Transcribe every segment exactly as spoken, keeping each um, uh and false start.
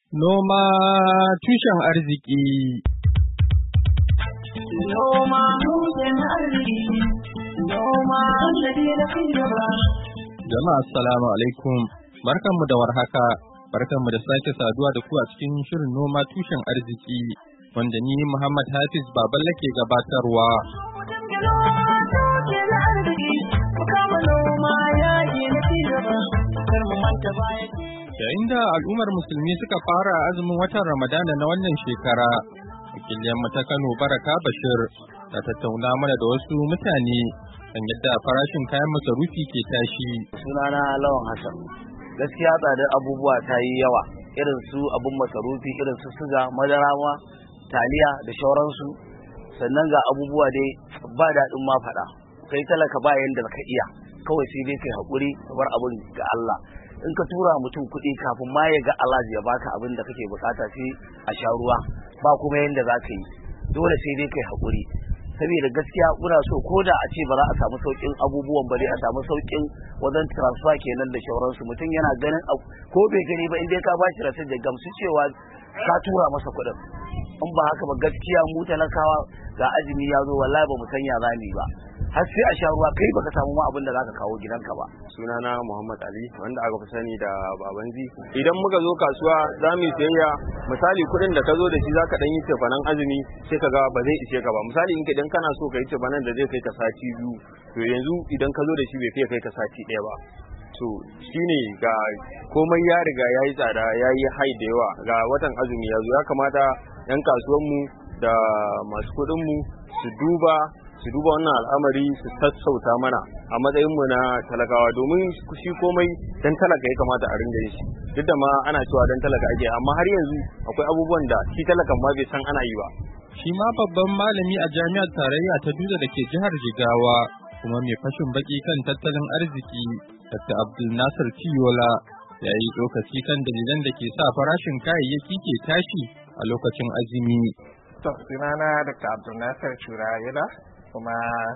Noma tushen arziki. Noma tushen arziki. Noma sannadi na cigaba. Jama'a assalamu alaikum. Barkanmu da warhaka. Barkanmu da sake saduwa da ku a cikin shirin noma tushen arziki wanda ni Muhammad Hafiz Baballe ke gabatarwa. Yayin da al'ummar musulmi suka fara azumin watan Ramadana na wannan shekara, wakiliyarmu ta Kano Baraka Bashir ta tattauna mana da wasu mutane kan yadda farashin kayan masarufi ke tashi. Sunana Lawan Hassan. Gaskiya tsadar abubuwa ta yi yawa, irin su abun masarufi, irin su suga, madara ma, taliya da shauransu. Sannan ga abubuwa dai ba daɗin ma faɗa. Kai talaka ba yanda ka iya, kawai sai dai kai haƙuri bar abin ga Allah. In ka tura mutum kuɗi kafin ma ya ga Allah ya baka abin da kake bukata sai a sha ruwa, ba kuma yanda za ka yi. Dole sai dai kai haƙuri. Saboda gaskiya muna so ko da a ce ba za a samu sauƙin abubuwan ba dai a samu sauƙin wajen transfer kenan da shauransu. Mutum yana ganin ko bai gani ba inda ka bashi rasid da gamsu cewa ka tura masa kuɗin. In ba haka ba gaskiya mu talakawa ga azumi ya zo wallahi ba mu sanya zani ba. Har sai a sha ruwa kai baka samu ma abin da zaka kawo gidanka ba. Sunana Muhammad Ali wanda aka fi sani da Babanzi. Idan muka zo kasuwa za mu yi sayayya, misali kuɗin da ka zo da shi zaka dan yi cefanen azumi sai ka ga ba zai ishe ka ba. Misali in idan kana so ka yi cefanen da zai kai ka sati biyu, to yanzu idan ka zo da shi bai kai kai ka sati ɗaya ba. To shine ga komai ya riga ya yi tsada, ya yi hai da yawa, ga watan azumi ya zo, ya kamata 'yan kasuwanmu da masu kuɗinmu su duba su duba wannan al'amari su sassauta mana a matsayinmu na talakawa, domin shi komai dan talaka ya kamata a ringa shi. Duk da ma ana cewa dan talaka ake, amma har yanzu akwai abubuwan da shi talakan ma bai san ana yi ba. Shi ma babban malami a jami'ar tarayya ta Dutse da ke jihar Jigawa kuma mai fashin baki kan tattalin arziki, Dakta Abdul Nasir Tiyola, ya yi tsokaci kan dalilan da ke sa farashin kayayyaki ke tashi a lokacin azumi. To, sunana Dakta Abdul Nasir Tiyola, kuma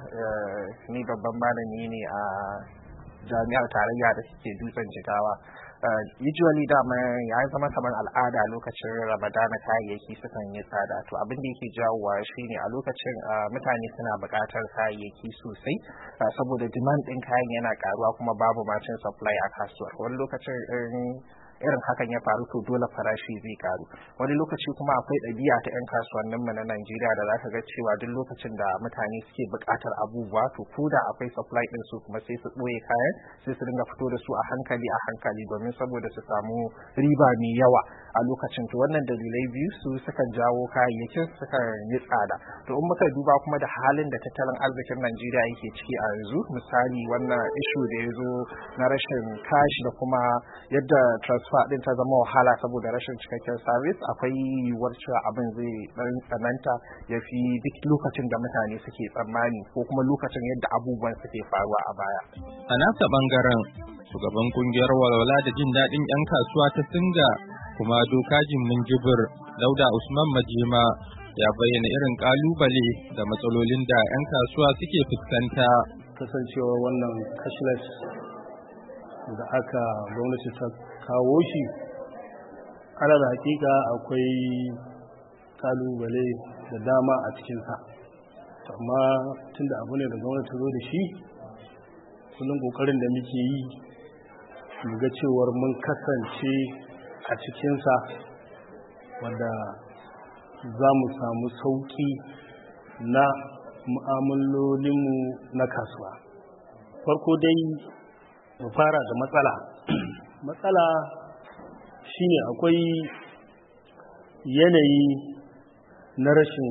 ni babban malami ne a jami'ar tarayya da suke Dutsen Jigawa. Usually dama ya zama kamar al'ada lokacin Ramadana kayayyaki sukan yi tsada, to abin da yake jawowa shine a lokacin mutane suna buƙatar kayayyaki sosai saboda demand ɗin kayan yana ƙaruwa kuma babu macin supply a kasuwar. Wani lokacin irin hakan ya faru to dole farashi zai karu. Wani lokaci kuma akwai ɗabi'a ta 'yan kasuwanninmu na Najeriya da za ka ga cewa duk lokacin da mutane suke buƙatar abubuwa to ko da akwai supply ɗin su kuma sai su ɓoye kayan sai su dinga fito da su a hankali a hankali domin saboda su samu riba mai yawa a lokacin. To wannan dalilai biyu su sukan jawo kayayyakin sukan yi tsada. To in muka duba kuma da halin da tattalin arzikin Najeriya yake ciki a yanzu, misali wannan issue da ya zo na rashin cash da kuma yadda transfer din ta zama wahala saboda rashin cikakken service, akwai yiwuwar cewa abin zai dan tsananta ya fi duk lokacin da mutane suke tsammani ko kuma lokacin yadda abubuwan suke faruwa a baya. A nasa bangaren shugaban kungiyar walwala da jin daɗin 'yan kasuwa ta Singa kuma dokajin Minjibir Dauda Usman Majema ya bayyana irin kalubale da matsalolin da 'yan kasuwa suke fuskanta. Kasancewar wannan cashless da aka gwamnati ta kawo shi, ana da hakika akwai kalubale da dama a cikinsa, amma tun da abu ne da gwamnati ta zo da shi, kullum kokarin da muke yi mu ga cewar mun kasance a cikinsa wanda za mu samu sauki na mu'amalolinmu na kasuwa. Farko dai mu fara da matsala matsala shine akwai yanayi na rashin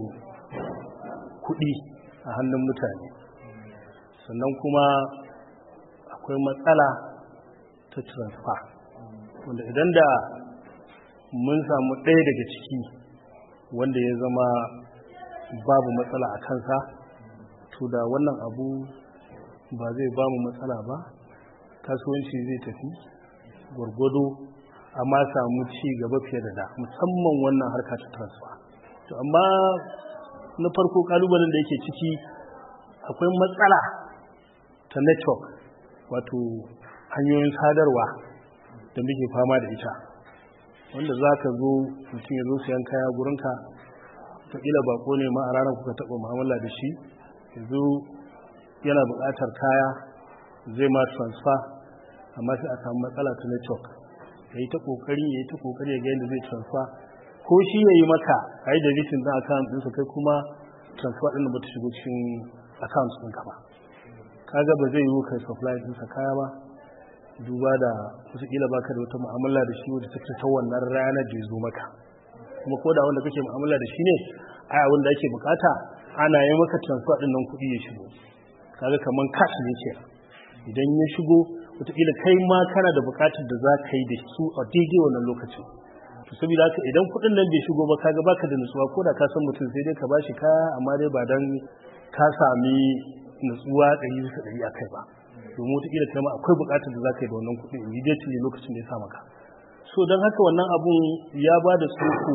kuɗi a hannun mutane, sannan kuma akwai matsala ta transfer wanda idan da mun samu ɗaya daga ciki wanda ya zama babu matsala a kansa, to da wannan abu ba zai ba mu matsala ba, kasuwanci zai tafi gwargwado amma samu ci gaba fiye da da, musamman wannan harka ta transfer. To amma na farko kalubalen da yake ciki akwai matsala ta network, wato hanyoyin sadarwa da muke fama da ita. wanda za ka zo mutum ya zo sayan kaya gurinka wataƙila bako ne ma a ranar kuka taɓa mu'amala da shi ya zo yana buƙatar kaya zai ma transfer amma sai a samu matsala ta network ya yi ta ƙoƙari ya yi ta ƙoƙari ya ga yadda zai transfer ko shi ya yi maka a yi da rikin ɗin account ɗinsa kai kuma transfer ɗin da ba ta shigo cikin account ɗinka ba kaga ba zai yi kai supply ɗinsa kaya ba duba da wataƙila baka da wata mu'amala da shi wadda take ta wannan ranar da ya zo maka kuma ko da wanda kake mu'amala da shi ne ai abin da ake bukata ana yi maka transfer ɗin nan kuɗi ya shigo kaga kaman cash ne ke idan ya shigo wataƙila kai ma kana da bukatar da za ka yi da su a daidai wannan lokacin to saboda haka idan kuɗin nan bai shigo ba kaga baka da nutsuwa ko da ka san mutum sai dai ka bashi kaya amma dai ba dan ka sami nutsuwa ɗari bisa ɗari a kai ba domin wataƙila kai ma akwai buƙatar da za ka yi da wannan kuɗin immediately lokacin da ya sa maka so don haka wannan abun ya ba da tsoko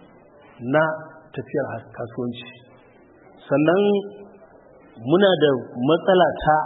na tafiyar kasuwanci sannan muna da matsala ta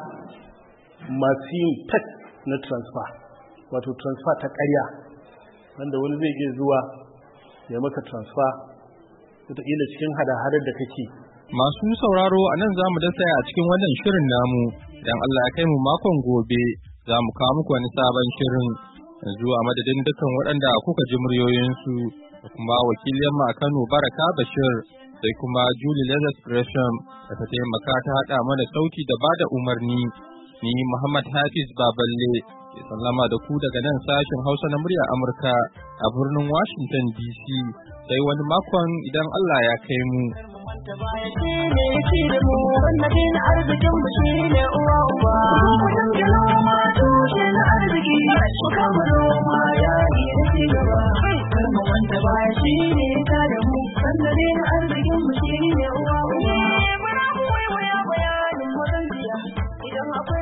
masu yin tek na transfer wato transfer ta ƙarya wanda wani zai iya zuwa ya maka transfer wataƙila cikin hada-hadar da kake. Masu sauraro a nan za mu dasa a cikin wannan shirin namu, don Allah ya kai mu makon gobe za mu kawo muku wani sabon shirin. Yanzu a madadin dukkan waɗanda kuka ji muryoyinsu da kuma wakilin mu a Kano Baraka Bashir sai kuma Julie Lazarus Gresham da ta taimaka ta haɗa mana sauti da bada umarni. Ni Muhammad Hafiz Baballe ke sallama da ku daga nan sashen Hausa na murya Amurka a birnin Washington D C sai wani makon idan Allah ya kai mu. Wanda baya shi ne shi da mu wannan na arzikin mu shi ne uwa uba mutum da noma tushe na arziki mu kama noma ya yi da ci gaba kar mu wanda baya shi ne ta da mu wannan na arzikin mu shi ne uwa uba muna koyi waya bayanin mazan jiya idan akwai